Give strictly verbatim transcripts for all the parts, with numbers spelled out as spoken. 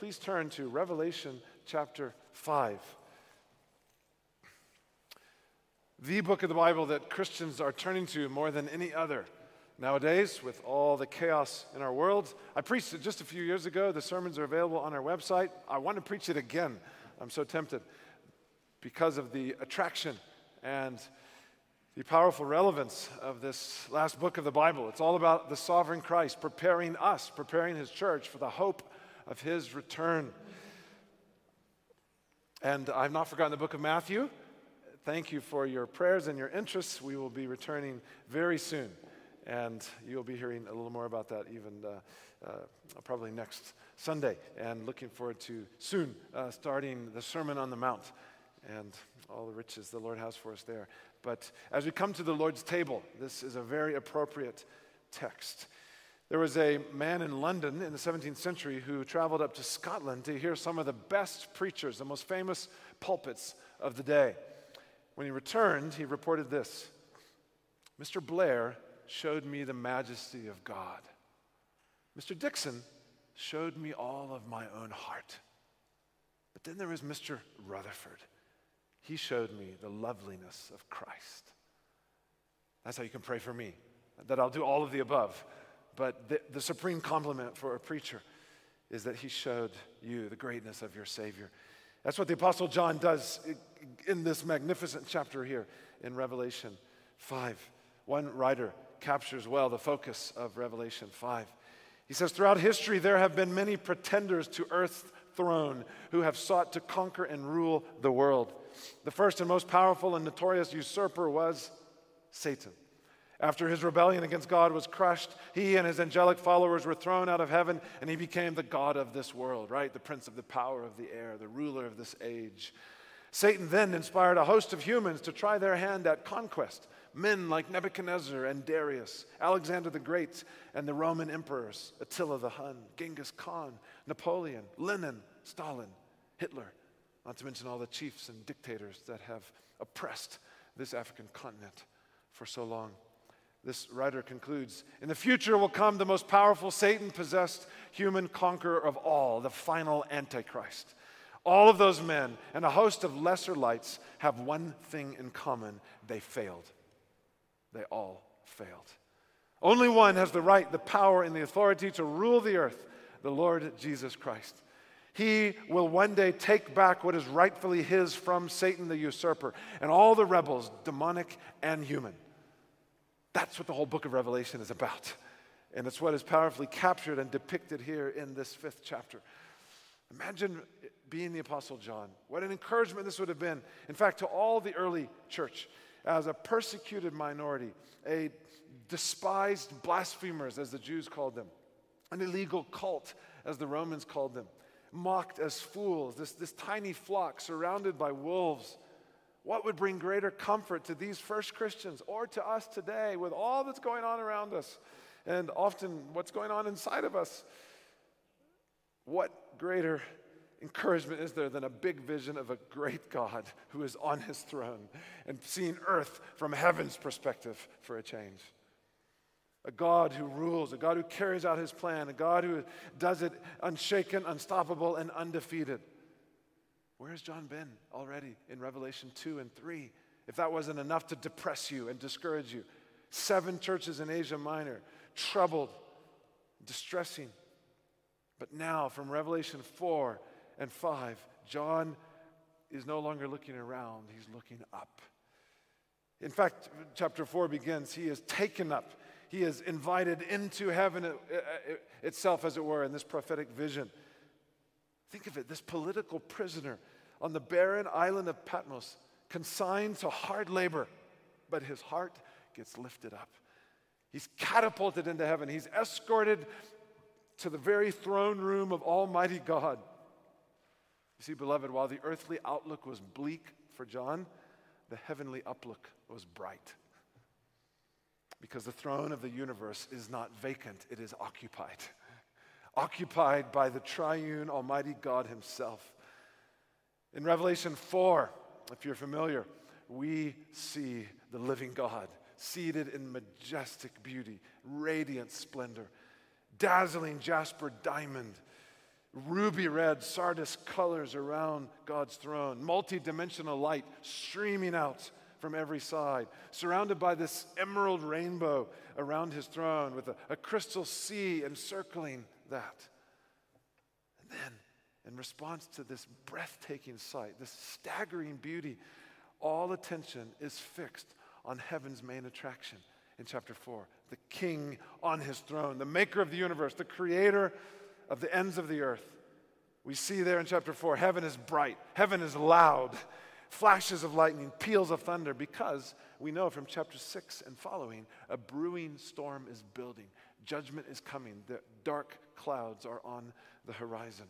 Please turn to Revelation chapter five. The book of the Bible that Christians are turning to more than any other nowadays with all the chaos in our world. I preached it just a few years ago. The sermons are available on our website. I want to preach it again. I'm so tempted because of the attraction and the powerful relevance of this last book of the Bible. It's all about the sovereign Christ preparing us, preparing his church for the hope of his return. And I've not forgotten the book of Matthew. Thank you for your prayers and your interests. We will be returning very soon, and you'll be hearing a little more about that even uh, uh, probably next Sunday, and looking forward to soon uh, starting the Sermon on the Mount and all the riches the Lord has for us there. But as we come to the Lord's table, this is a very appropriate text. There was a man in London in the seventeenth century who traveled up to Scotland to hear some of the best preachers, the most famous pulpits of the day. When he returned, he reported this: Mister Blair showed me the majesty of God. Mister Dixon showed me all of my own heart. But then there was Mister Rutherford. He showed me the loveliness of Christ. That's how you can pray for me, that I'll do all of the above. But the, the supreme compliment for a preacher is that he showed you the greatness of your Savior. That's what the Apostle John does in this magnificent chapter here in Revelation five. One writer captures well the focus of Revelation five. He says, throughout history there have been many pretenders to earth's throne who have sought to conquer and rule the world. The first and most powerful and notorious usurper was Satan. After his rebellion against God was crushed, he and his angelic followers were thrown out of heaven, and he became the god of this world, right? The prince of the power of the air, the ruler of this age. Satan then inspired a host of humans to try their hand at conquest. Men like Nebuchadnezzar and Darius, Alexander the Great, and the Roman emperors, Attila the Hun, Genghis Khan, Napoleon, Lenin, Stalin, Hitler, not to mention all the chiefs and dictators that have oppressed this African continent for so long. This writer concludes, in the future will come the most powerful Satan-possessed human conqueror of all, the final Antichrist. All of those men and a host of lesser lights have one thing in common: they failed. They all failed. Only one has the right, the power, and the authority to rule the earth, the Lord Jesus Christ. He will one day take back what is rightfully his from Satan the usurper and all the rebels, demonic and human. That's what the whole book of Revelation is about. And it's what is powerfully captured and depicted here in this fifth chapter. Imagine being the Apostle John. What an encouragement this would have been. In fact, to all the early church, as a persecuted minority, a despised blasphemers, as the Jews called them, an illegal cult, as the Romans called them, mocked as fools, this, this tiny flock surrounded by wolves. What would bring greater comfort to these first Christians or to us today with all that's going on around us and often what's going on inside of us? What greater encouragement is there than a big vision of a great God who is on his throne and seeing earth from heaven's perspective for a change? A God who rules, a God who carries out his plan, a God who does it unshaken, unstoppable, and undefeated. Where has John been already in Revelation two and three? If that wasn't enough to depress you and discourage you. Seven churches in Asia Minor, troubled, distressing. But now from Revelation four and five, John is no longer looking around, he's looking up. In fact, chapter four begins, he is taken up. He is invited into heaven itself, as it were, in this prophetic vision. Think of it, this political prisoner on the barren island of Patmos, consigned to hard labor, but his heart gets lifted up. He's catapulted into heaven. He's escorted to the very throne room of Almighty God. You see, beloved, while the earthly outlook was bleak for John, the heavenly outlook was bright. Because the throne of the universe is not vacant, it is occupied. Occupied by the triune Almighty God himself. In Revelation four, if you're familiar, we see the living God seated in majestic beauty, radiant splendor, dazzling jasper diamond, ruby red sardis colors around God's throne, multi-dimensional light streaming out from every side, surrounded by this emerald rainbow around his throne with a, a crystal sea encircling that. And then, in response to this breathtaking sight, this staggering beauty, all attention is fixed on heaven's main attraction in chapter four. The king on his throne, the maker of the universe, the creator of the ends of the earth. We see there in chapter four, heaven is bright, heaven is loud, flashes of lightning, peals of thunder, because we know from chapter six and following, a brewing storm is building. Judgment is coming. The dark clouds are on the horizon.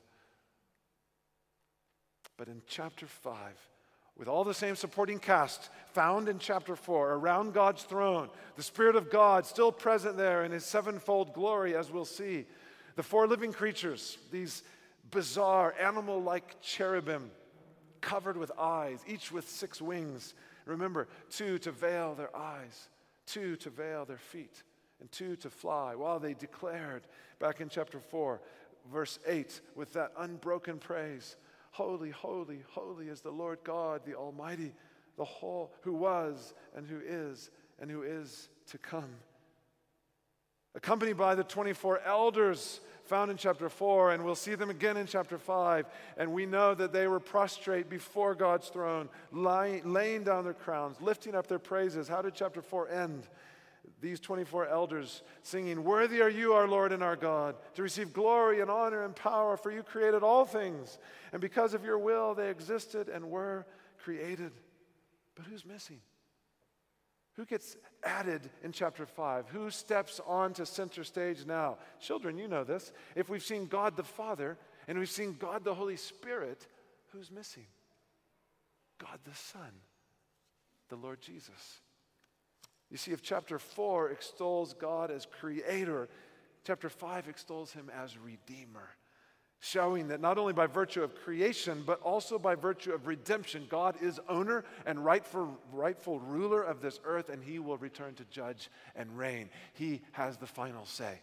But in chapter five, with all the same supporting cast found in chapter four, around God's throne, the Spirit of God still present there in his sevenfold glory, as we'll see. The four living creatures, these bizarre animal-like cherubim, covered with eyes, each with six wings. Remember, two to veil their eyes, two to veil their feet, and two to fly, while they declared back in chapter four, verse eight, with that unbroken praise, holy, holy, holy is the Lord God, the Almighty, the whole, who was and who is and who is to come. Accompanied by the twenty-four elders found in chapter four, and we'll see them again in chapter five, and we know that they were prostrate before God's throne, lying, laying down their crowns, lifting up their praises. How did chapter four end? These twenty-four elders singing, "Worthy are you, our Lord and our God, to receive glory and honor and power, for you created all things, and because of your will they existed and were created." But who's missing? Who gets added in chapter five? Who steps onto center stage now? Children, you know this. If we've seen God the Father and we've seen God the Holy Spirit, who's missing? God the Son, the Lord Jesus. You see, if chapter four extols God as creator, chapter five extols him as redeemer, showing that not only by virtue of creation, but also by virtue of redemption, God is owner and rightful, rightful ruler of this earth, and he will return to judge and reign. He has the final say.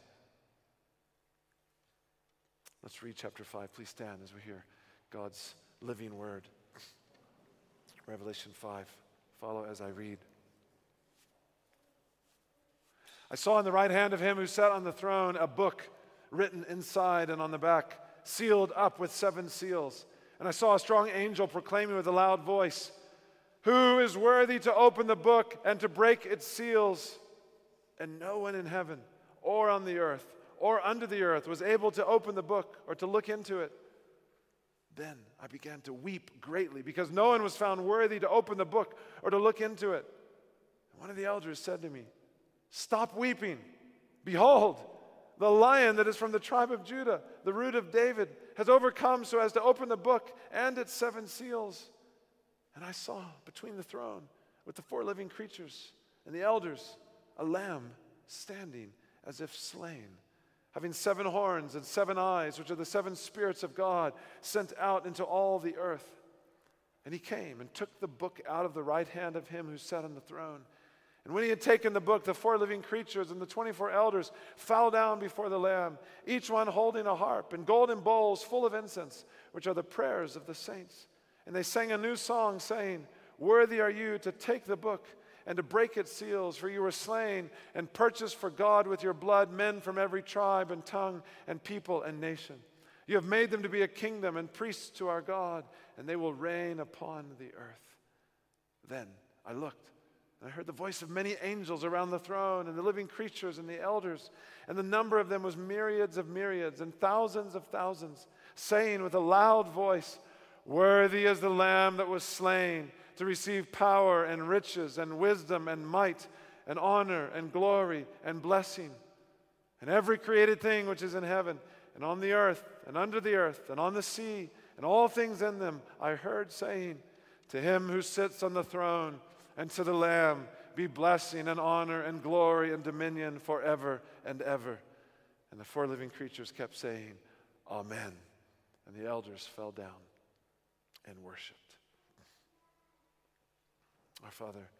Let's read chapter five. Please stand as we hear God's living word. Revelation five. Follow as I read. I saw in the right hand of him who sat on the throne a book written inside and on the back, sealed up with seven seals. And I saw a strong angel proclaiming with a loud voice, "Who is worthy to open the book and to break its seals?" And no one in heaven or on the earth or under the earth was able to open the book or to look into it. Then I began to weep greatly because no one was found worthy to open the book or to look into it. And one of the elders said to me, "Stop weeping. Behold, the Lion that is from the tribe of Judah, the root of David, has overcome so as to open the book and its seven seals." And I saw between the throne with the four living creatures and the elders a lamb standing as if slain, having seven horns and seven eyes, which are the seven spirits of God sent out into all the earth. And he came and took the book out of the right hand of him who sat on the throne. And when he had taken the book, the four living creatures and the twenty-four elders fell down before the Lamb, each one holding a harp and golden bowls full of incense, which are the prayers of the saints. And they sang a new song, saying, "Worthy are you to take the book and to break its seals, for you were slain and purchased for God with your blood men from every tribe and tongue and people and nation. You have made them to be a kingdom and priests to our God, and they will reign upon the earth." Then I looked, and I heard the voice of many angels around the throne and the living creatures and the elders, and the number of them was myriads of myriads and thousands of thousands, saying with a loud voice, "Worthy is the Lamb that was slain to receive power and riches and wisdom and might and honor and glory and blessing." And every created thing which is in heaven and on the earth and under the earth and on the sea and all things in them, I heard saying, "To him who sits on the throne and to the Lamb be blessing and honor and glory and dominion forever and ever." And the four living creatures kept saying, "Amen." And the elders fell down and worshiped. Our Father,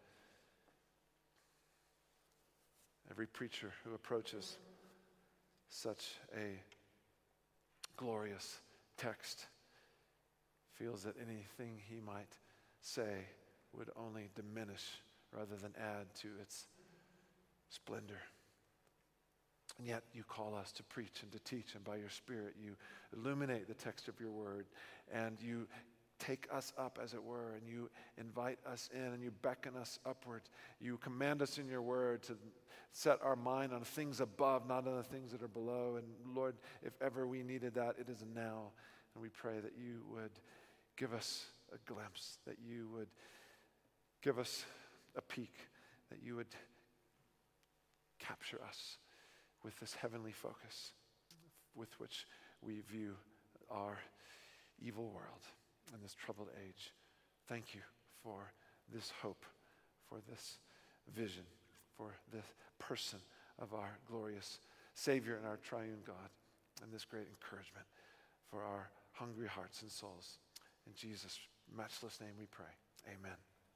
every preacher who approaches such a glorious text feels that anything he might say would only diminish rather than add to its splendor. And yet you call us to preach and to teach, and by your Spirit you illuminate the text of your word, and you take us up, as it were, and you invite us in, and you beckon us upward. You command us in your word to set our mind on things above, not on the things that are below. And Lord, if ever we needed that, it is now. And we pray that you would give us a glimpse, that you would give us a peek, that you would capture us with this heavenly focus with which we view our evil world in this troubled age. Thank you for this hope, for this vision, for the person of our glorious Savior and our triune God, and this great encouragement for our hungry hearts and souls. In Jesus' matchless name we pray. Amen.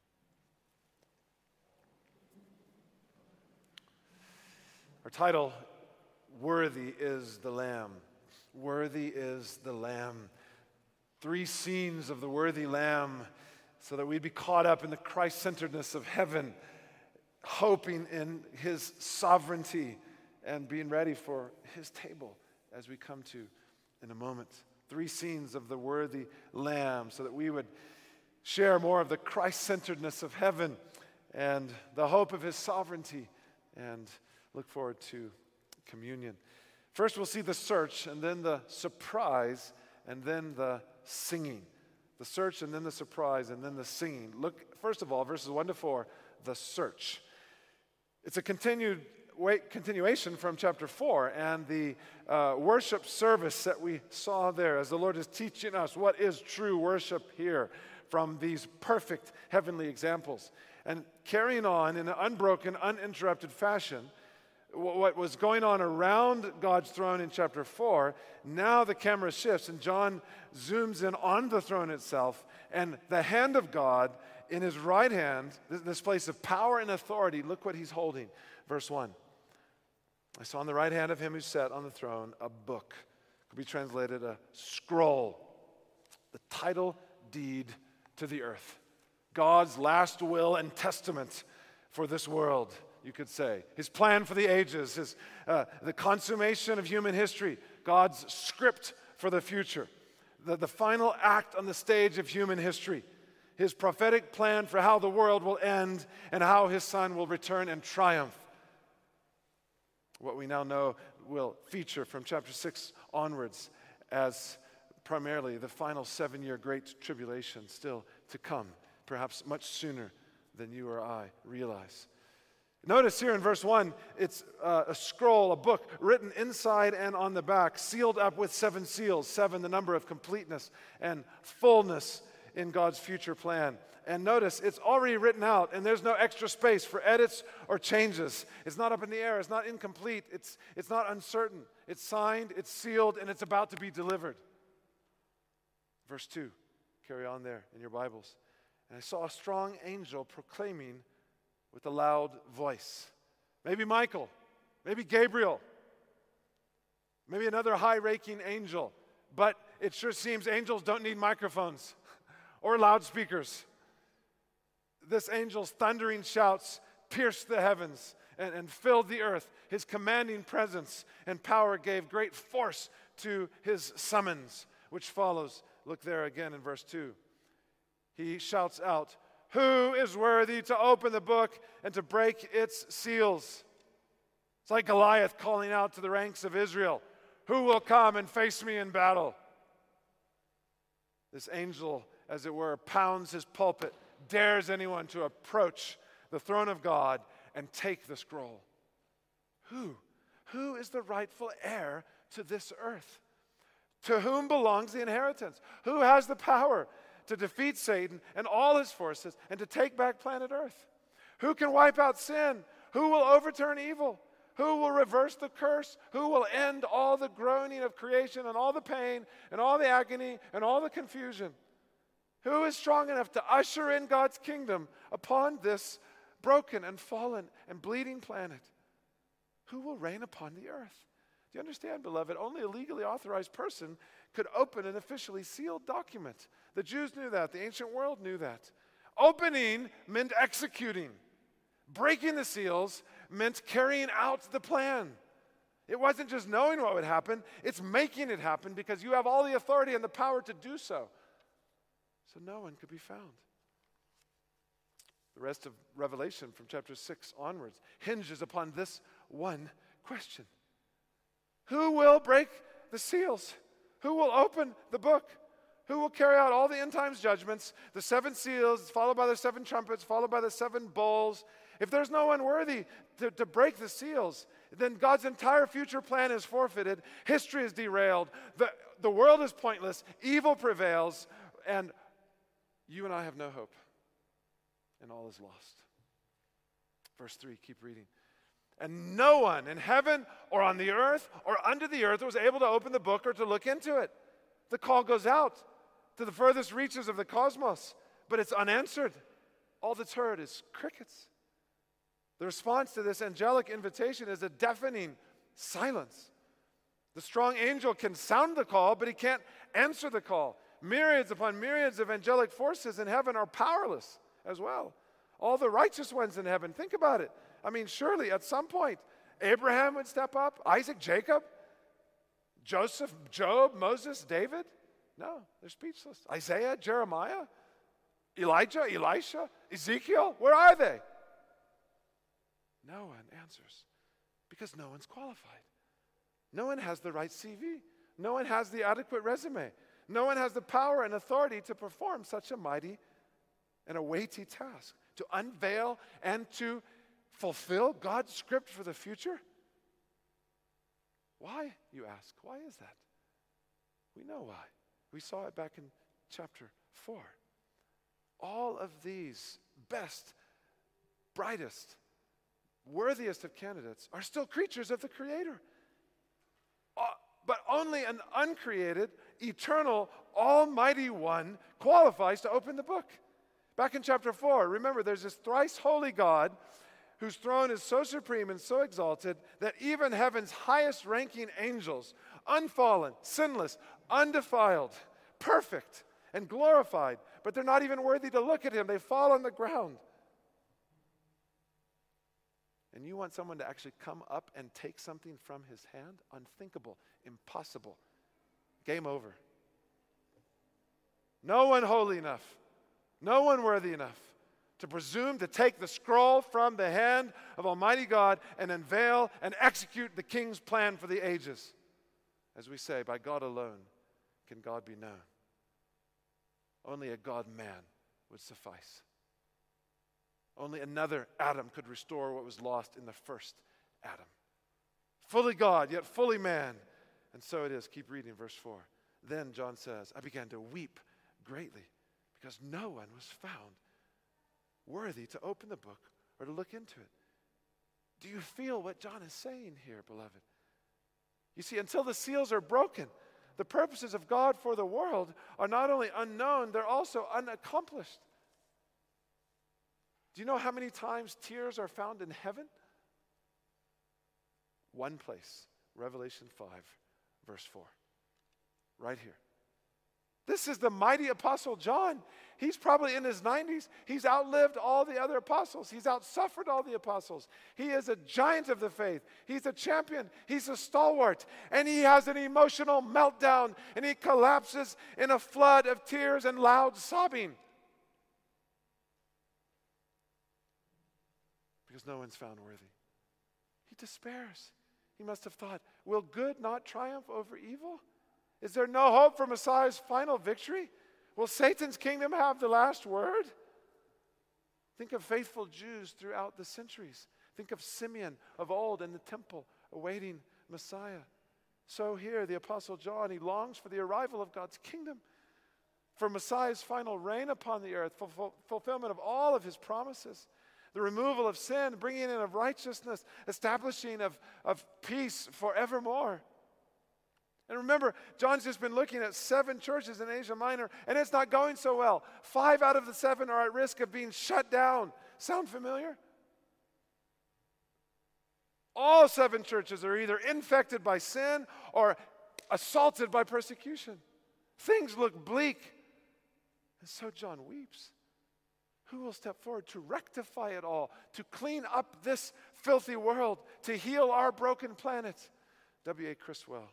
Our title, Worthy is the Lamb. Worthy is the Lamb. Three scenes of the worthy Lamb so that we'd be caught up in the Christ-centeredness of heaven, hoping in his sovereignty and being ready for his table as we come to in a moment. Three scenes of the worthy Lamb so that we would share more of the Christ-centeredness of heaven and the hope of his sovereignty, and look forward to communion. First we'll see the search, and then the surprise, and then the singing. The search, and then the surprise, and then the singing. Look, first of all, verses one to four, the search. It's a continued wait, continuation from chapter four, and the uh, worship service that we saw there as the Lord is teaching us what is true worship here from these perfect heavenly examples. And carrying on in an unbroken, uninterrupted fashion, what was going on around God's throne in chapter four, now the camera shifts and John zooms in on the throne itself, and the hand of God in his right hand, this place of power and authority, look what he's holding. Verse one, I saw on the right hand of him who sat on the throne a book. Could be translated a scroll, the title deed to the earth. God's last will and testament for this world, you could say. His plan for the ages, his, uh, the consummation of human history, God's script for the future, the, the final act on the stage of human history, his prophetic plan for how the world will end and how his Son will return and triumph. What we now know will feature from chapter six onwards as primarily the final seven-year great tribulation still to come, perhaps much sooner than you or I realize. Notice here in verse one, it's uh, a scroll, a book, written inside and on the back, sealed up with seven seals, seven the number of completeness and fullness in God's future plan. And notice, it's already written out, and there's no extra space for edits or changes. It's not up in the air, it's not incomplete, it's, it's not uncertain. It's signed, it's sealed, and it's about to be delivered. Verse two, carry on there in your Bibles. And I saw a strong angel proclaiming with a loud voice. Maybe Michael, maybe Gabriel, maybe another high-ranking angel. But it sure seems angels don't need microphones or loudspeakers. This angel's thundering shouts pierced the heavens and, and filled the earth. His commanding presence and power gave great force to his summons, which follows. Look there again in verse two. He shouts out, "Who is worthy to open the book and to break its seals?" It's like Goliath calling out to the ranks of Israel, "Who will come and face me in battle?" This angel, as it were, pounds his pulpit, dares anyone to approach the throne of God and take the scroll. Who? Who is the rightful heir to this earth? To whom belongs the inheritance? Who has the power to defeat Satan and all his forces and to take back planet Earth? Who can wipe out sin? Who will overturn evil? Who will reverse the curse? Who will end all the groaning of creation and all the pain and all the agony and all the confusion? Who is strong enough to usher in God's kingdom upon this broken and fallen and bleeding planet? Who will reign upon the earth? Do you understand, beloved? Only a legally authorized person could open an officially sealed document. The Jews knew that. The ancient world knew that. Opening meant executing. Breaking the seals meant carrying out the plan. It wasn't just knowing what would happen, it's making it happen because you have all the authority and the power to do so. So no one could be found. The rest of Revelation from chapter six onwards hinges upon this one question. Who will break the seals? Who will open the book? Who will carry out all the end times judgments, the seven seals, followed by the seven trumpets, followed by the seven bowls? If there's no one worthy to, to break the seals, then God's entire future plan is forfeited. History is derailed. The, the world is pointless. Evil prevails. And you and I have no hope. And all is lost. Verse three, keep reading. And no one in heaven or on the earth or under the earth was able to open the book or to look into it. The call goes out to the furthest reaches of the cosmos, but it's unanswered. All that's heard is crickets. The response to this angelic invitation is a deafening silence. The strong angel can sound the call, but he can't answer the call. Myriads upon myriads of angelic forces in heaven are powerless as well. All the righteous ones in heaven, think about it. I mean, surely at some point, Abraham would step up, Isaac, Jacob, Joseph, Job, Moses, David. No, they're speechless. Isaiah, Jeremiah, Elijah, Elisha, Ezekiel, where are they? No one answers because no one's qualified. No one has the right C V. No one has the adequate resume. No one has the power and authority to perform such a mighty and a weighty task, to unveil and to fulfill God's script for the future. Why, you ask? Why is that? We know why. We saw it back in chapter four. All of these best, brightest, worthiest of candidates are still creatures of the Creator. Uh, but only an uncreated, eternal, almighty one qualifies to open the book. Back in chapter four, remember, there's this thrice holy God whose throne is so supreme and so exalted that even heaven's highest ranking angels, unfallen, sinless, undefiled, perfect, and glorified, but they're not even worthy to look at him. They fall on the ground. And you want someone to actually come up and take something from his hand? Unthinkable, impossible. Game over. No one holy enough, no one worthy enough to presume to take the scroll from the hand of Almighty God and unveil and execute the King's plan for the ages. As we say, by God alone can God be known. Only a God-man would suffice. Only another Adam could restore what was lost in the first Adam. Fully God, yet fully man. And so it is. Keep reading verse four. Then John says, I began to weep greatly because no one was found worthy to open the book or to look into it. Do you feel what John is saying here, beloved? You see, until the seals are broken, the purposes of God for the world are not only unknown, they're also unaccomplished. Do you know how many times tears are found in heaven? One place, Revelation five, verse four. Right here. This is the mighty apostle John. He's probably in his nineties. He's outlived all the other apostles. He's outsuffered all the apostles. He is a giant of the faith. He's a champion. He's a stalwart. And he has an emotional meltdown, and he collapses in a flood of tears and loud sobbing. Because no one's found worthy. He despairs. He must have thought, will good not triumph over evil? Is there no hope for Messiah's final victory? Will Satan's kingdom have the last word? Think of faithful Jews throughout the centuries. Think of Simeon of old in the temple awaiting Messiah. So here, the Apostle John, he longs for the arrival of God's kingdom, for Messiah's final reign upon the earth, for fulfillment of all of his promises, the removal of sin, bringing in of righteousness, establishing of, of peace forevermore. And remember, John's just been looking at seven churches in Asia Minor, and it's not going so well. Five out of the seven are at risk of being shut down. Sound familiar? All seven churches are either infected by sin or assaulted by persecution. Things look bleak. And so John weeps. Who will step forward to rectify it all, to clean up this filthy world, to heal our broken planet? W A Criswell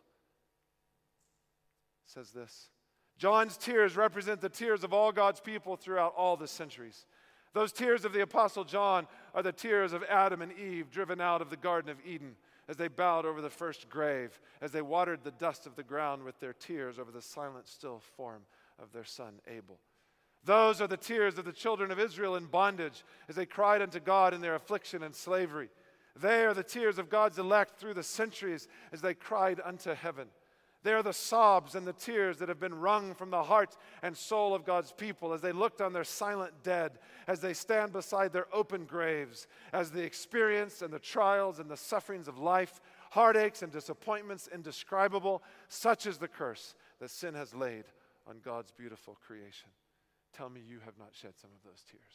says this: John's tears represent the tears of all God's people throughout all the centuries. Those tears of the Apostle John are the tears of Adam and Eve driven out of the Garden of Eden as they bowed over the first grave, as they watered the dust of the ground with their tears over the silent, still form of their son Abel. Those are the tears of the children of Israel in bondage as they cried unto God in their affliction and slavery. They are the tears of God's elect through the centuries as they cried unto heaven. They are the sobs and the tears that have been wrung from the heart and soul of God's people as they looked on their silent dead, as they stand beside their open graves, as the experience and the trials and the sufferings of life, heartaches and disappointments indescribable, such is the curse that sin has laid on God's beautiful creation. Tell me you have not shed some of those tears.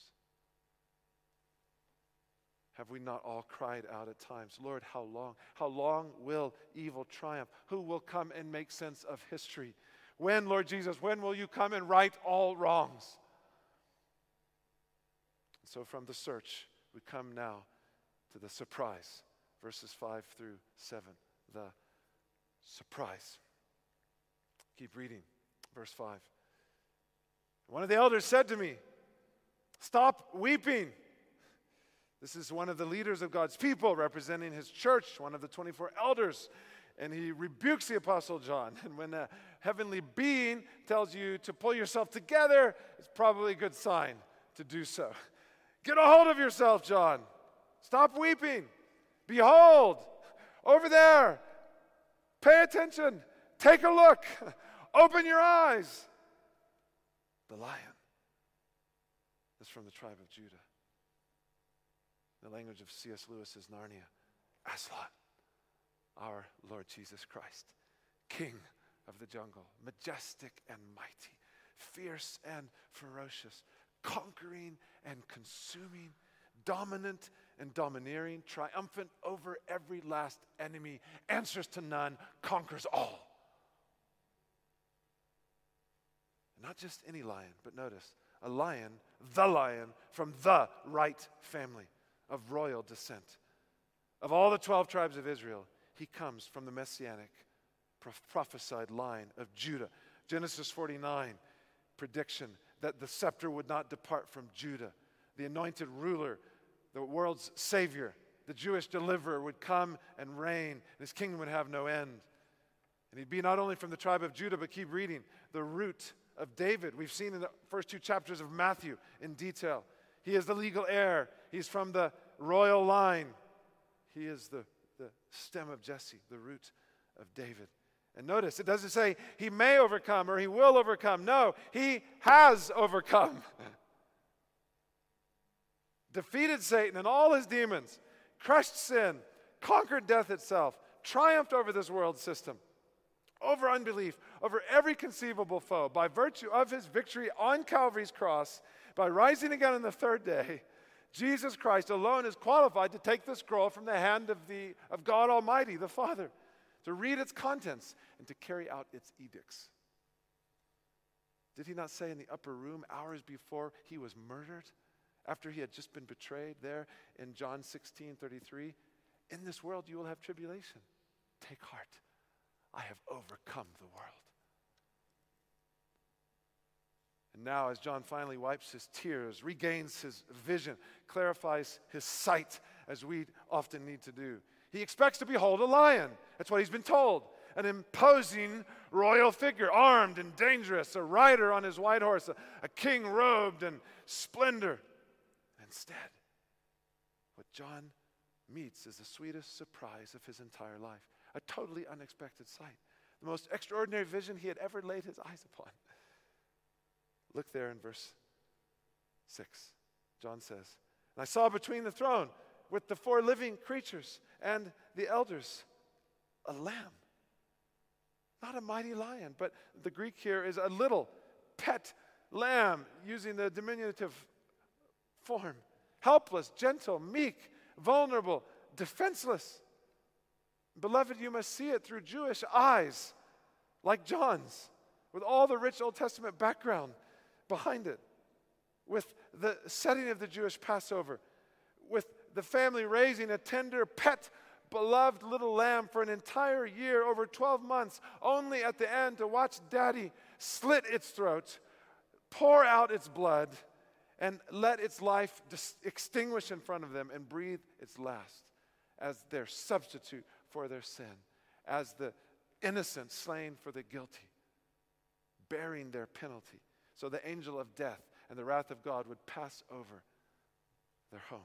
Have we not all cried out at times, Lord, how long? How long will evil triumph? Who will come and make sense of history? When, Lord Jesus, when will you come and right all wrongs? So from the search, we come now to the surprise. Verses five through seven. The surprise. Keep reading. Verse five. One of the elders said to me, stop weeping. This is one of the leaders of God's people representing his church, one of the twenty-four elders. And he rebukes the Apostle John. And when a heavenly being tells you to pull yourself together, it's probably a good sign to do so. Get a hold of yourself, John. Stop weeping. Behold, over there. Pay attention. Take a look. Open your eyes. The lion is from the tribe of Judah. The language of C S Lewis's Narnia, Aslan, our Lord Jesus Christ, King of the jungle, majestic and mighty, fierce and ferocious, conquering and consuming, dominant and domineering, triumphant over every last enemy, answers to none, conquers all. Not just any lion, but notice, a lion, the lion, from the right family of royal descent. Of all the twelve tribes of Israel, he comes from the messianic prophesied line of Judah. Genesis forty-nine, prediction that the scepter would not depart from Judah. The anointed ruler, the world's savior, the Jewish deliverer would come and reign, and his kingdom would have no end. And he'd be not only from the tribe of Judah, but keep reading, the root of David. We've seen in the first two chapters of Matthew in detail. He is the legal heir. He's from the royal line. He is the, the stem of Jesse, the root of David. And notice, it doesn't say he may overcome or he will overcome. No, he has overcome. Defeated Satan and all his demons, crushed sin, conquered death itself, triumphed over this world system, over unbelief, over every conceivable foe, by virtue of his victory on Calvary's cross, by rising again on the third day. Jesus Christ alone is qualified to take the scroll from the hand of, the, of God Almighty, the Father, to read its contents and to carry out its edicts. Did he not say in the upper room hours before he was murdered, after he had just been betrayed there in John sixteen thirty-three, in this world you will have tribulation. Take heart. I have overcome the world. And now, as John finally wipes his tears, regains his vision, clarifies his sight, as we often need to do, he expects to behold a lion. That's what he's been told. An imposing royal figure, armed and dangerous, a rider on his white horse, a, a king robed in splendor. Instead, what John meets is the sweetest surprise of his entire life. A totally unexpected sight. The most extraordinary vision he had ever laid his eyes upon. Look there in verse six. John says, and I saw between the throne with the four living creatures and the elders a lamb. Not a mighty lion, but the Greek here is a little pet lamb, using the diminutive form. Helpless, gentle, meek, vulnerable, defenseless. Beloved, you must see it through Jewish eyes. like John's, with all the rich Old Testament background behind it, with the setting of the Jewish Passover, with the family raising a tender, pet, beloved little lamb for an entire year, over twelve months, only at the end to watch Daddy slit its throat, pour out its blood, and let its life dis- extinguish in front of them and breathe its last as their substitute for their sin, as the innocent slain for the guilty, bearing their penalty, so the angel of death and the wrath of God would pass over their home.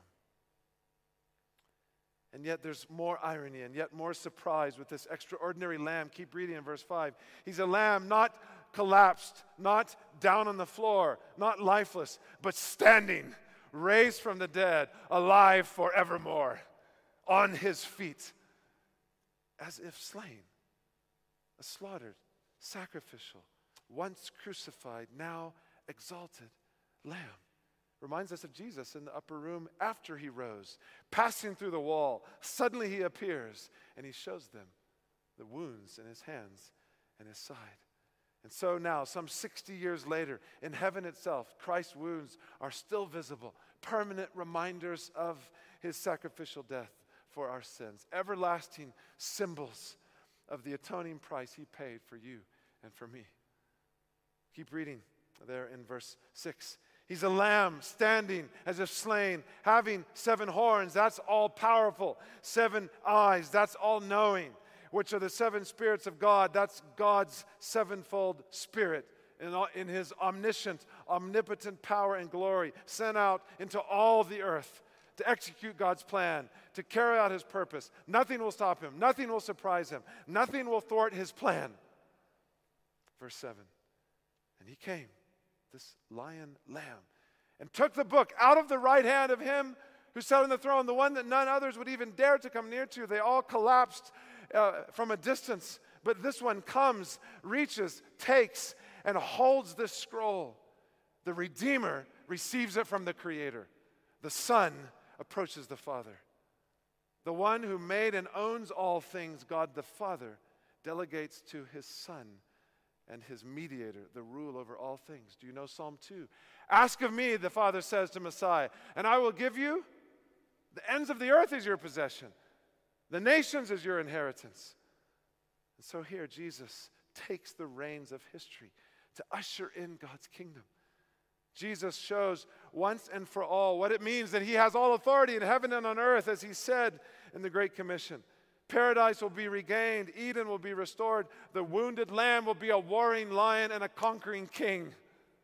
And yet there's more irony and yet more surprise with this extraordinary lamb. Keep reading in verse five. He's a lamb not collapsed, not down on the floor, not lifeless, but standing, raised from the dead, alive forevermore, on his feet, as if slain, a slaughtered, sacrificial, once crucified, now exalted lamb. Reminds us of Jesus in the upper room after he rose, passing through the wall. Suddenly he appears and he shows them the wounds in his hands and his side. And so now, some sixty years later, in heaven itself, Christ's wounds are still visible, permanent reminders of his sacrificial death for our sins, everlasting symbols of the atoning price he paid for you and for me. Keep reading there in verse six. He's a lamb standing as if slain, having seven horns. That's all powerful. Seven eyes. That's all knowing. Which are the seven spirits of God. That's God's sevenfold spirit in, in his omniscient, omnipotent power and glory, sent out into all the earth to execute God's plan, to carry out his purpose. Nothing will stop him. Nothing will surprise him. Nothing will thwart his plan. Verse seven. And he came, this lion lamb, and took the book out of the right hand of him who sat on the throne, the one that none others would even dare to come near to. They all collapsed uh, from a distance, but this one comes, reaches, takes, and holds this scroll. The Redeemer receives it from the Creator. The Son approaches the Father. The one who made and owns all things, God the Father, delegates to his Son and his mediator, the rule over all things. Do you know Psalm two? Ask of me, the Father says to Messiah, and I will give you, the ends of the earth is your possession. The nations is your inheritance. And so here Jesus takes the reins of history to usher in God's kingdom. Jesus shows once and for all what it means that he has all authority in heaven and on earth, as he said in the Great Commission. Paradise will be regained. Eden will be restored. The wounded lamb will be a warring lion and a conquering king.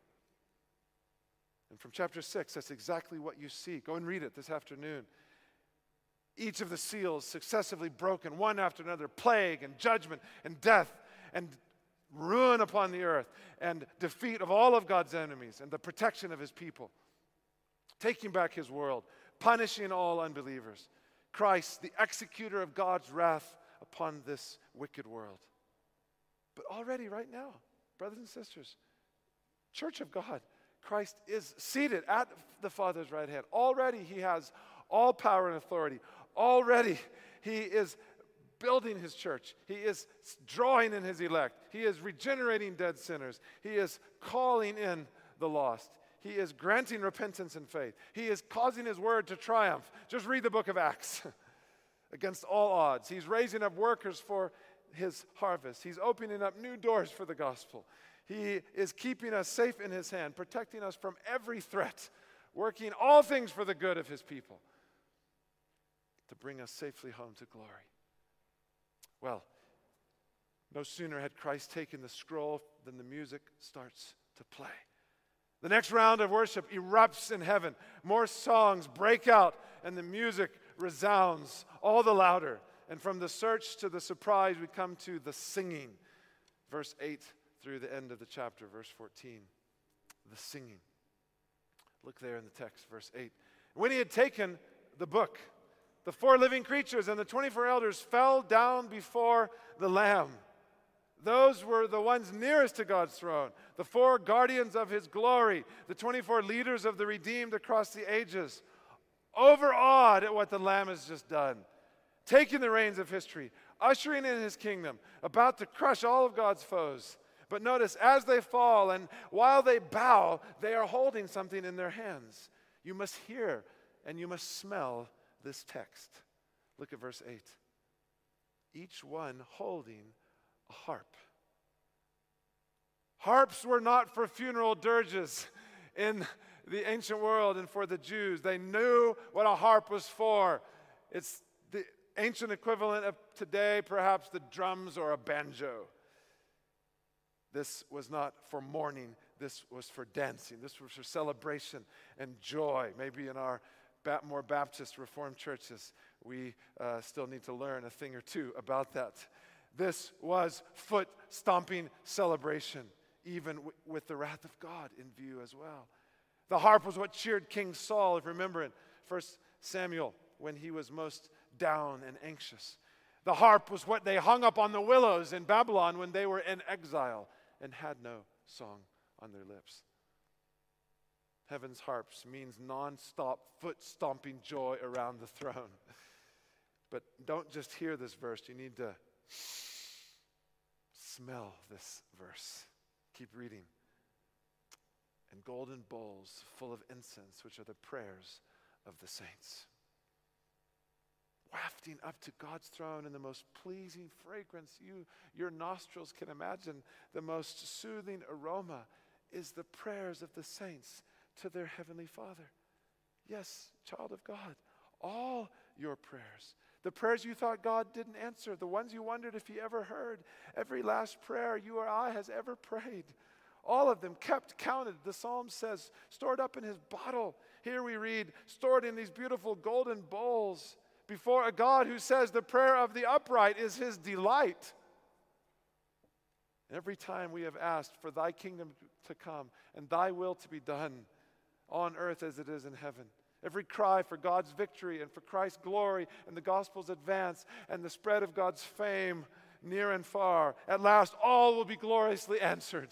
And from chapter six, that's exactly what you see. Go and read it this afternoon. Each of the seals successively broken, one after another, plague and judgment and death and ruin upon the earth and defeat of all of God's enemies and the protection of his people. Taking back his world, punishing all unbelievers. Christ, the executor of God's wrath upon this wicked world. But already right now, brothers and sisters, Church of God, Christ is seated at the Father's right hand. Already he has all power and authority. Already he is building his church. He is drawing in his elect. He is regenerating dead sinners. He is calling in the lost. He is granting repentance and faith. He is causing his word to triumph. Just read the book of Acts. Against all odds. He's raising up workers for his harvest. He's opening up new doors for the gospel. He is keeping us safe in his hand, protecting us from every threat, working all things for the good of his people to bring us safely home to glory. Well, no sooner had Christ taken the scroll than the music starts to play. The next round of worship erupts in heaven. More songs break out, and the music resounds all the louder. And from the search to the surprise, we come to the singing. Verse eight through the end of the chapter, verse fourteen. The singing. Look there in the text, verse eight. When he had taken the book, the four living creatures and the twenty-four elders fell down before the Lamb. Those were the ones nearest to God's throne, the four guardians of his glory, the twenty-four leaders of the redeemed across the ages, overawed at what the Lamb has just done, taking the reins of history, ushering in his kingdom, about to crush all of God's foes. But notice, as they fall and while they bow, they are holding something in their hands. You must hear and you must smell this text. Look at verse eight. Each one holding a harp. Harps were not for funeral dirges in the ancient world and for the Jews. They knew what a harp was for. It's the ancient equivalent of today, perhaps the drums or a banjo. This was not for mourning. This was for dancing. This was for celebration and joy. Maybe in our ba- more Baptist Reformed churches, we uh, still need to learn a thing or two about that. This was foot-stomping celebration, even w- with the wrath of God in view as well. The harp was what cheered King Saul, if you remember in First Samuel, when he was most down and anxious. The harp was what they hung up on the willows in Babylon when they were in exile and had no song on their lips. Heaven's harps means non-stop foot-stomping joy around the throne. But don't just hear this verse. You need to smell this verse. Keep reading. And golden bowls full of incense, which are the prayers of the saints. Wafting up to God's throne in the most pleasing fragrance you, your nostrils can imagine, the most soothing aroma is the prayers of the saints to their heavenly Father. Yes, child of God, all your prayers. The prayers you thought God didn't answer, the ones you wondered if he ever heard, every last prayer you or I has ever prayed. All of them kept, counted. The psalm says, stored up in his bottle. Here we read, stored in these beautiful golden bowls before a God who says the prayer of the upright is his delight. Every time we have asked for thy kingdom to come and thy will to be done on earth as it is in heaven. Every cry for God's victory and for Christ's glory and the gospel's advance and the spread of God's fame near and far. At last, all will be gloriously answered.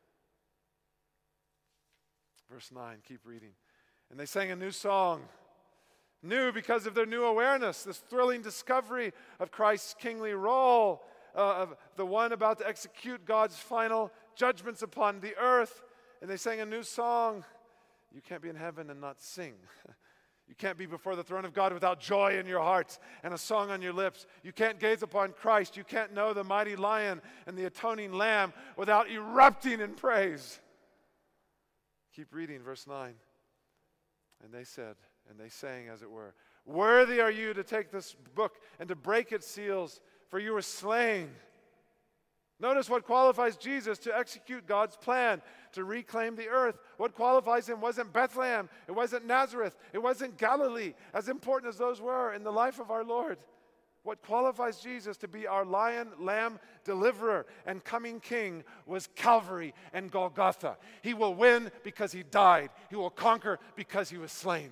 Verse nine, keep reading. And they sang a new song. New because of their new awareness, this thrilling discovery of Christ's kingly role, uh, of the one about to execute God's final judgments upon the earth. And they sang a new song. You can't be in heaven and not sing. You can't be before the throne of God without joy in your hearts and a song on your lips. You can't gaze upon Christ. You can't know the mighty lion and the atoning lamb without erupting in praise. Keep reading, verse nine. And they said, and they sang, as it were, worthy are you to take this book and to break its seals, for you were slain. Notice what qualifies Jesus to execute God's plan, to reclaim the earth. What qualifies him wasn't Bethlehem, it wasn't Nazareth, it wasn't Galilee, as important as those were in the life of our Lord. What qualifies Jesus to be our lion, lamb, deliverer, and coming king was Calvary and Golgotha. He will win because he died. He will conquer because he was slain.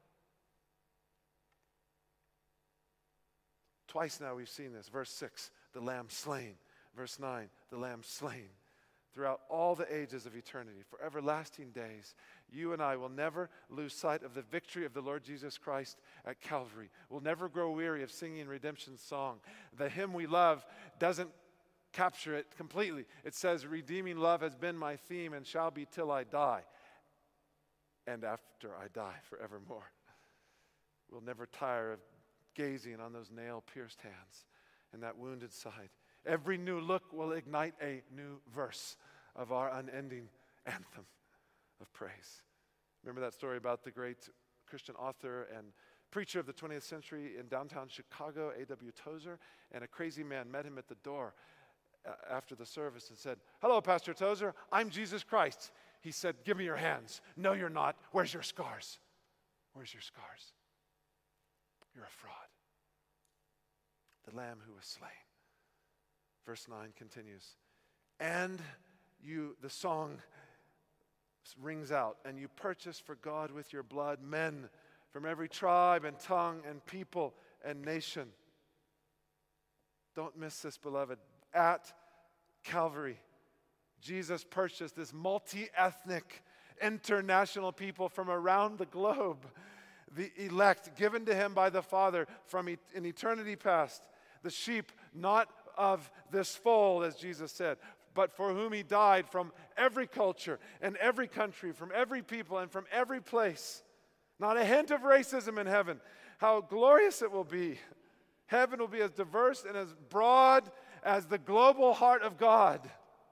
Twice now we've seen this. Verse six, the lamb slain. Verse nine, the lamb slain. Throughout all the ages of eternity, for everlasting days, you and I will never lose sight of the victory of the Lord Jesus Christ at Calvary. We'll never grow weary of singing redemption's song. The hymn we love doesn't capture it completely. It says, redeeming love has been my theme and shall be till I die, and after I die forevermore. We'll never tire of gazing on those nail-pierced hands and that wounded side. Every new look will ignite a new verse of our unending anthem of praise. Remember that story about the great Christian author and preacher of the twentieth century in downtown Chicago, A W Tozer, and a crazy man met him at the door uh, after the service and said, hello, Pastor Tozer, I'm Jesus Christ. He said, give me your hands. No, you're not. Where's your scars? Where's your scars? You're a fraud. The lamb who was slain. Verse nine continues, and you, the song rings out, and you purchased for God with your blood men from every tribe and tongue and people and nation. Don't miss this, beloved. At Calvary, Jesus purchased this multi-ethnic, international people from around the globe, the elect given to him by the Father from e- in eternity past. The sheep not of this fold, as Jesus said, but for whom he died, from every culture and every country, from every people and from every place. Not a hint of racism in heaven. How glorious it will be. Heaven will be as diverse and as broad as the global heart of God.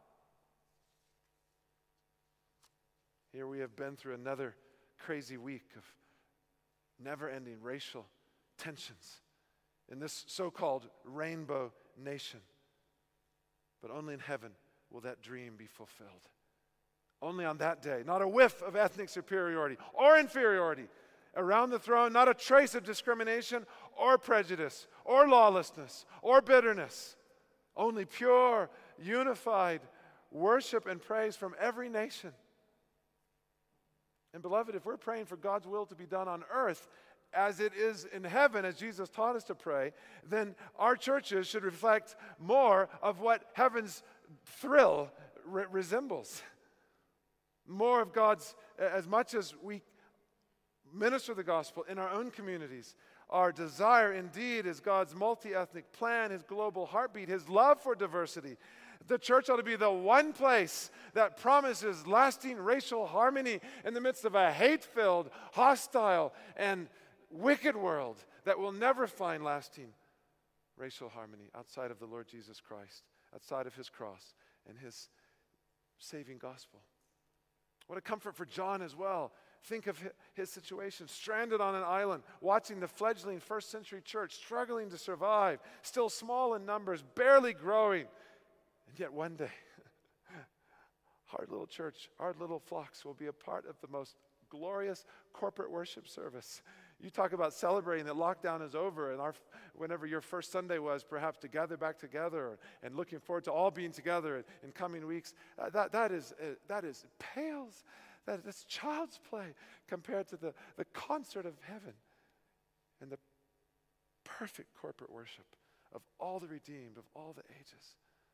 Here we have been through another crazy week of never-ending racial tensions in this so-called rainbow nation. But only in heaven will that dream be fulfilled. Only on that day, not a whiff of ethnic superiority or inferiority. Around the throne, not a trace of discrimination or prejudice or lawlessness or bitterness. Only pure, unified worship and praise from every nation. And beloved, if we're praying for God's will to be done on earth as it is in heaven, as Jesus taught us to pray, then our churches should reflect more of what heaven's thrill re- resembles. More of God's, as much as we minister the gospel in our own communities, our desire indeed is God's multi-ethnic plan, his global heartbeat, his love for diversity. The church ought to be the one place that promises lasting racial harmony in the midst of a hate-filled, hostile, and wicked world that will never find lasting racial harmony outside of the Lord Jesus Christ, outside of his cross and his saving gospel. What a comfort for John as well. Think of his situation, stranded on an island, watching the fledgling first century church struggling to survive, still small in numbers, barely growing. And yet one day, our little church, our little flocks will be a part of the most glorious corporate worship service. You talk about celebrating that lockdown is over, and our, whenever your first Sunday was, perhaps to gather back together and looking forward to all being together in coming weeks. Uh, that, that is, uh, that is pales. That, that's child's play compared to the, the concert of heaven and the perfect corporate worship of all the redeemed of all the ages.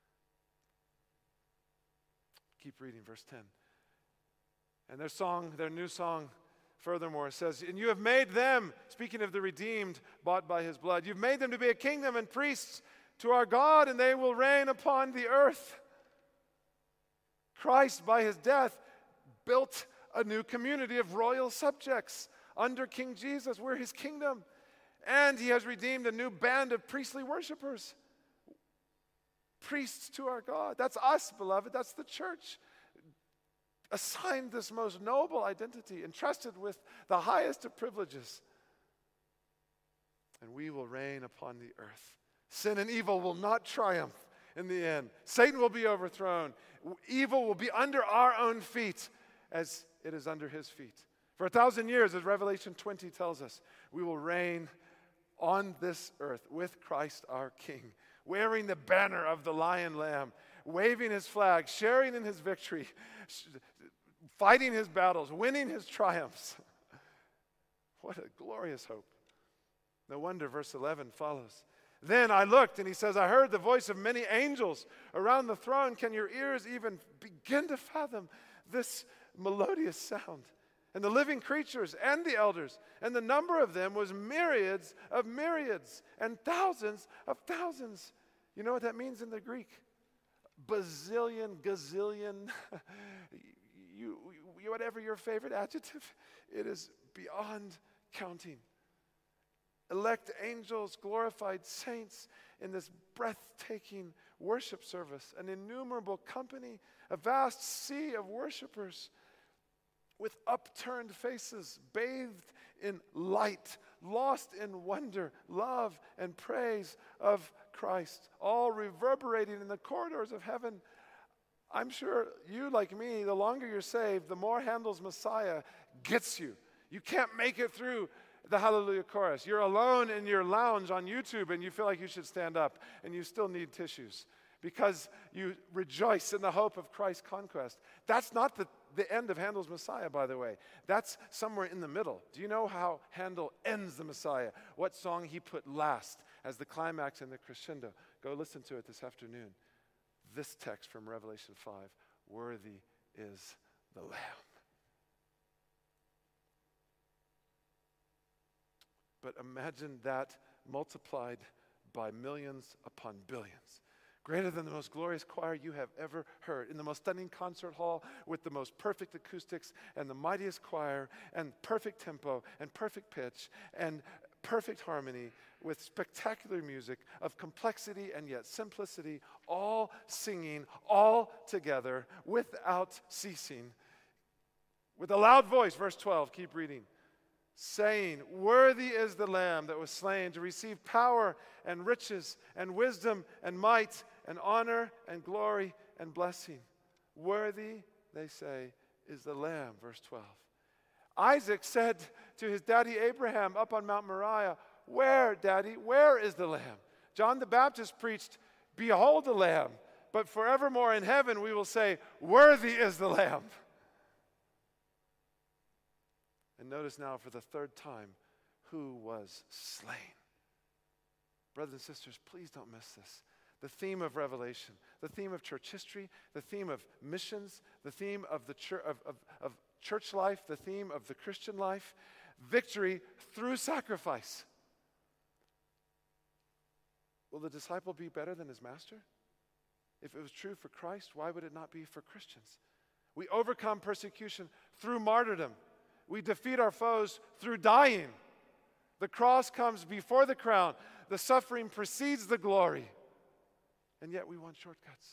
Keep reading verse ten. And their song, their new song, furthermore, says, and you have made them, speaking of the redeemed, bought by his blood, you've made them to be a kingdom and priests to our God, and they will reign upon the earth. Christ, by his death, built a new community of royal subjects under King Jesus. We're his kingdom. And he has redeemed a new band of priestly worshipers. Priests to our God. That's us, beloved. That's the church. Assigned this most noble identity, entrusted with the highest of privileges. And we will reign upon the earth. Sin and evil will not triumph in the end. Satan will be overthrown. Evil will be under our own feet as it is under his feet. For a thousand years, as Revelation twenty tells us, we will reign on this earth with Christ our King, wearing the banner of the Lion Lamb, waving his flag, sharing in his victory, fighting his battles, winning his triumphs. What a glorious hope. No wonder verse eleven follows. Then I looked, and he says, I heard the voice of many angels around the throne. Can your ears even begin to fathom this melodious sound? And the living creatures and the elders, and the number of them was myriads of myriads and thousands of thousands. You know what that means in the Greek? Bazillion, gazillion, you, you, whatever your favorite adjective, it is beyond counting. Elect angels, glorified saints in this breathtaking worship service, an innumerable company, a vast sea of worshipers with upturned faces, bathed in light, lost in wonder, love, and praise of Christ, all reverberating in the corridors of heaven. I'm sure you, like me, the longer you're saved, the more Handel's Messiah gets you. You can't make it through the Hallelujah chorus. You're alone in your lounge on YouTube and you feel like you should stand up and you still need tissues because you rejoice in the hope of Christ's conquest. That's not the, the end of Handel's Messiah, by the way. That's somewhere in the middle. Do you know how Handel ends the Messiah? What song he put last as the climax and the crescendo? Go listen to it this afternoon. This text from Revelation five, worthy is the Lamb. But imagine that multiplied by millions upon billions. Greater than the most glorious choir you have ever heard, in the most stunning concert hall with the most perfect acoustics and the mightiest choir and perfect tempo and perfect pitch and perfect harmony with spectacular music of complexity and yet simplicity, all singing, all together without ceasing. With a loud voice, verse twelve, keep reading, saying, worthy is the Lamb that was slain to receive power and riches and wisdom and might and honor and glory and blessing. Worthy, they say, is the Lamb, verse twelve. Isaac said to his daddy Abraham up on Mount Moriah, where, Daddy, where is the Lamb? John the Baptist preached, behold the Lamb, but forevermore in heaven we will say, worthy is the Lamb. And notice now for the third time, who was slain. Brothers and sisters, please don't miss this. The theme of Revelation, the theme of church history, the theme of missions, the theme of the church, of, of, of church life, the theme of the Christian life, victory through sacrifice. Will the disciple be better than his master? If it was true for Christ, why would it not be for Christians? We overcome persecution through martyrdom. We defeat our foes through dying. The cross comes before the crown. The suffering precedes the glory. And yet we want shortcuts.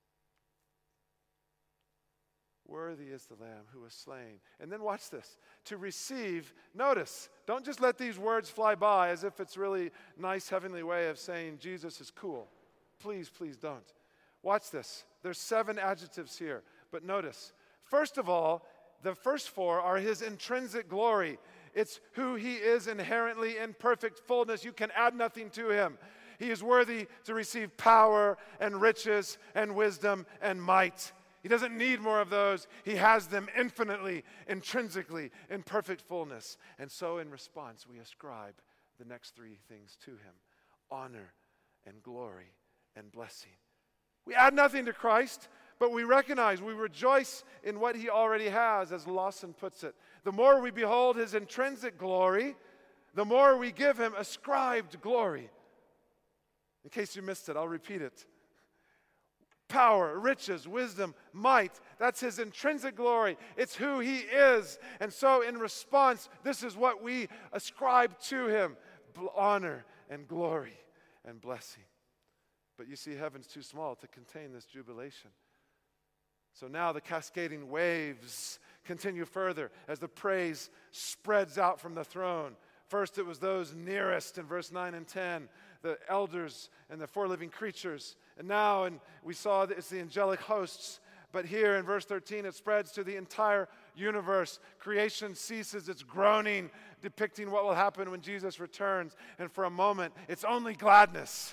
Worthy is the Lamb who was slain. And then watch this. To receive, notice, don't just let these words fly by as if it's really nice heavenly way of saying Jesus is cool. Please, please don't. Watch this. There's seven adjectives here. But notice, first of all, the first four are his intrinsic glory. It's who he is inherently in perfect fullness. You can add nothing to him. He is worthy to receive power and riches and wisdom and might. He doesn't need more of those. He has them infinitely, intrinsically, in perfect fullness. And so in response, we ascribe the next three things to him: honor and glory and blessing. We add nothing to Christ, but we recognize, we rejoice in what he already has, as Lawson puts it. The more we behold his intrinsic glory, the more we give him ascribed glory. In case you missed it, I'll repeat it. Power, riches, wisdom, might. That's his intrinsic glory. It's who he is. And so in response, this is what we ascribe to him: honor and glory and blessing. But you see, heaven's too small to contain this jubilation. So now the cascading waves continue further as the praise spreads out from the throne. First it was those nearest in verse nine and ten, the elders and the four living creatures. And now, and we saw that it's the angelic hosts. But here in verse thirteen, it spreads to the entire universe. Creation ceases its groaning, depicting what will happen when Jesus returns. And for a moment, it's only gladness.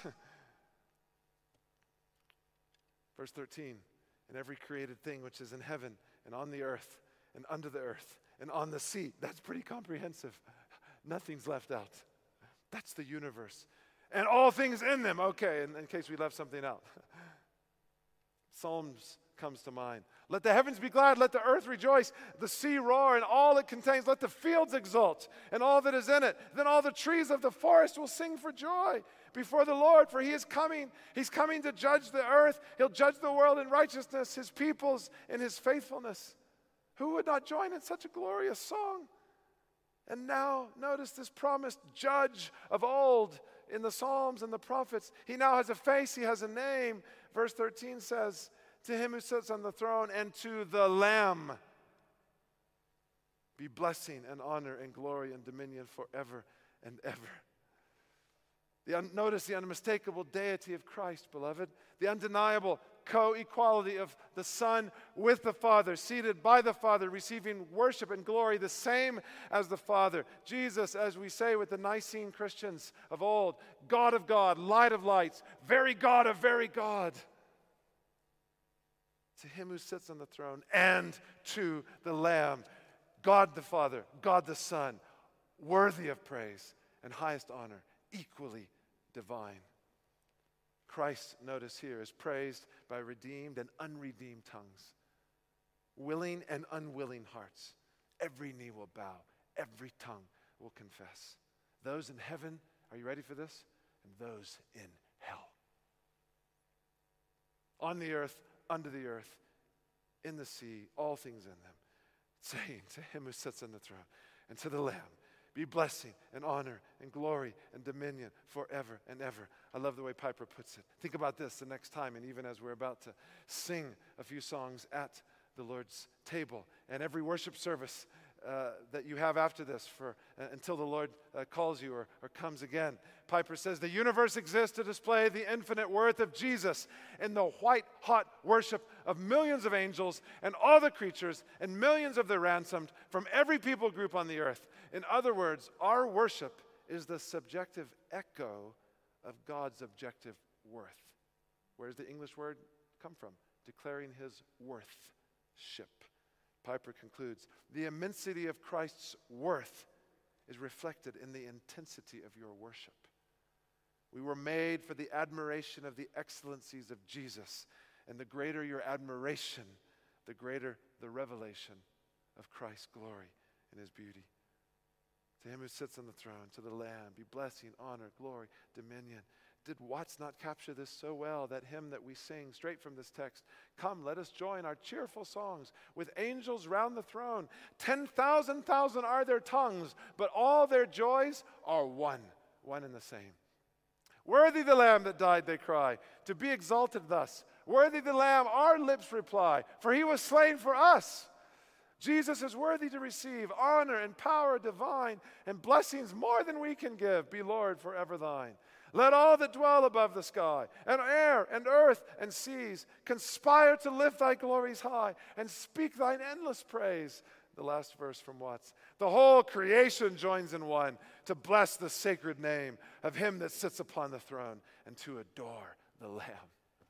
Verse thirteen, and every created thing which is in heaven and on the earth and under the earth and on the sea. That's pretty comprehensive. Nothing's left out. That's the universe. And all things in them. Okay, in, in case we left something out. Psalms comes to mind. Let the heavens be glad, let the earth rejoice, the sea roar and all it contains, let the fields exult and all that is in it. Then all the trees of the forest will sing for joy before the Lord, for he is coming. He's coming to judge the earth. He'll judge the world in righteousness, his peoples in his faithfulness. Who would not join in such a glorious song? And now, notice this promised judge of old in the Psalms and the prophets. He now has a face, he has a name. Verse thirteen says, to him who sits on the throne and to the Lamb be blessing and honor and glory and dominion forever and ever. The un- notice the unmistakable deity of Christ, beloved. The undeniable co-equality of the Son with the Father, seated by the Father, receiving worship and glory the same as the Father. Jesus, as we say with the Nicene Christians of old, God of God, light of lights, very God of very God. To him who sits on the throne and to the Lamb, God the Father, God the Son, worthy of praise and highest honor, equally divine. Christ, notice here, is praised by redeemed and unredeemed tongues, willing and unwilling hearts. Every knee will bow, every tongue will confess. Those in heaven, are you ready for this? and those in hell. On the earth, under the earth, in the sea, all things in them, saying to him who sits on the throne and to the Lamb, be blessing and honor and glory and dominion forever and ever. I love the way Piper puts it. Think about this the next time, and even as we're about to sing a few songs at the Lord's table, and every worship service uh, that you have after this for uh, until the Lord uh, calls you or, or comes again. Piper says, the universe exists to display the infinite worth of Jesus in the white-hot worship of millions of angels and all the creatures and millions of the ransomed from every people group on the earth. In other words, our worship is the subjective echo of God's objective worth. Where does the English word come from? Declaring his worthship. Piper concludes, the immensity of Christ's worth is reflected in the intensity of your worship. We were made for the admiration of the excellencies of Jesus, and the greater your admiration, the greater the revelation of Christ's glory and his beauty. To him who sits on the throne, to the Lamb, be blessing, honor, glory, dominion. Did Watts not capture this so well, that hymn that we sing straight from this text? Come, let us join our cheerful songs with angels round the throne. Ten thousand thousand are their tongues, but all their joys are one, one and the same. Worthy the Lamb that died, they cry, to be exalted thus. Worthy the Lamb, our lips reply, for he was slain for us. Jesus is worthy to receive honor and power divine and blessings more than we can give. Be Lord forever thine. Let all that dwell above the sky, and air, and earth, and seas, conspire to lift thy glories high, and speak thine endless praise. The last verse from Watts. The whole creation joins in one to bless the sacred name of him that sits upon the throne, and to adore the Lamb.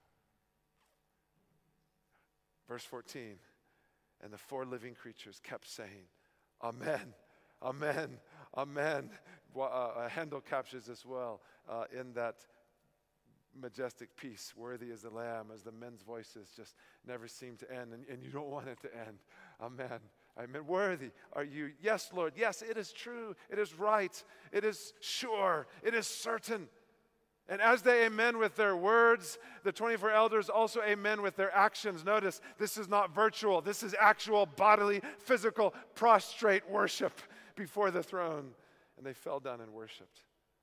Verse fourteen, and the four living creatures kept saying, Amen, Amen, Amen. Uh, Handel captures this well uh, in that majestic piece, worthy is the Lamb, as the men's voices just never seem to end, and, and you don't want it to end. Amen. Amen. Worthy are you. Yes, Lord. Yes, it is true. It is right. It is sure. It is certain. And as they amen with their words, the twenty-four elders also amen with their actions. Notice, this is not virtual. This is actual bodily, physical, prostrate worship before the throne. And they fell down and worshiped.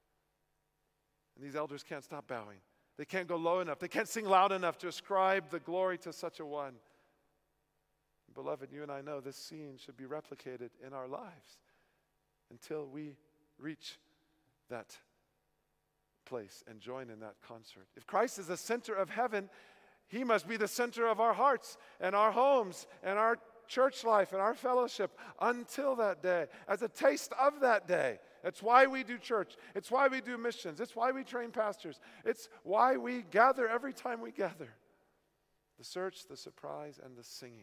And these elders can't stop bowing. They can't go low enough. They can't sing loud enough to ascribe the glory to such a one. Beloved, you and I know this scene should be replicated in our lives until we reach that place and join in that concert. If Christ is the center of heaven, he must be the center of our hearts and our homes and our church life and our fellowship until that day, as a taste of that day. It's why we do church. It's why we do missions. It's why we train pastors. It's why we gather every time we gather. The search, the surprise, and the singing.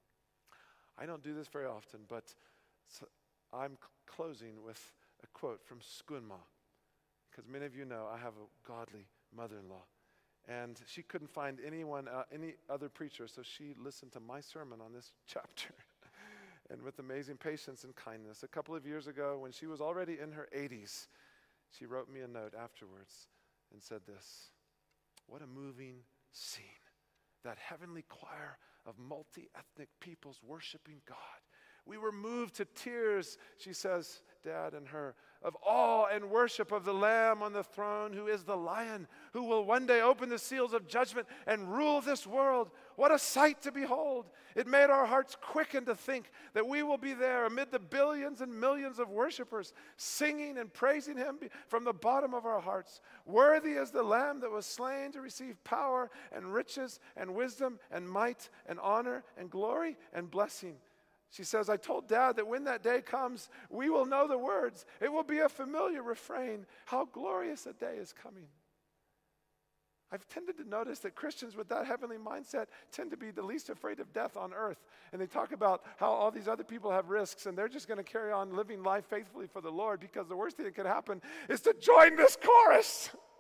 I don't do this very often, but I'm closing with a quote from Skunma, because many of you know I have a godly mother-in-law. And she couldn't find anyone, uh, any other preacher, so she listened to my sermon on this chapter. And with amazing patience and kindness, a couple of years ago, when she was already in her eighties, she wrote me a note afterwards and said this: what a moving scene. That heavenly choir of multi-ethnic peoples worshiping God. We were moved to tears, she says, Dad and her, of awe and worship of the Lamb on the throne, who is the Lion, who will one day open the seals of judgment and rule this world. What a sight to behold. It made our hearts quicken to think that we will be there amid the billions and millions of worshipers, singing and praising him from the bottom of our hearts. Worthy is the Lamb that was slain to receive power and riches and wisdom and might and honor and glory and blessing. She says, I told Dad that when that day comes, we will know the words. It will be a familiar refrain. How glorious a day is coming. I've tended to notice that Christians with that heavenly mindset tend to be the least afraid of death on earth. And they talk about how all these other people have risks and they're just going to carry on living life faithfully for the Lord, because the worst thing that could happen is to join this chorus.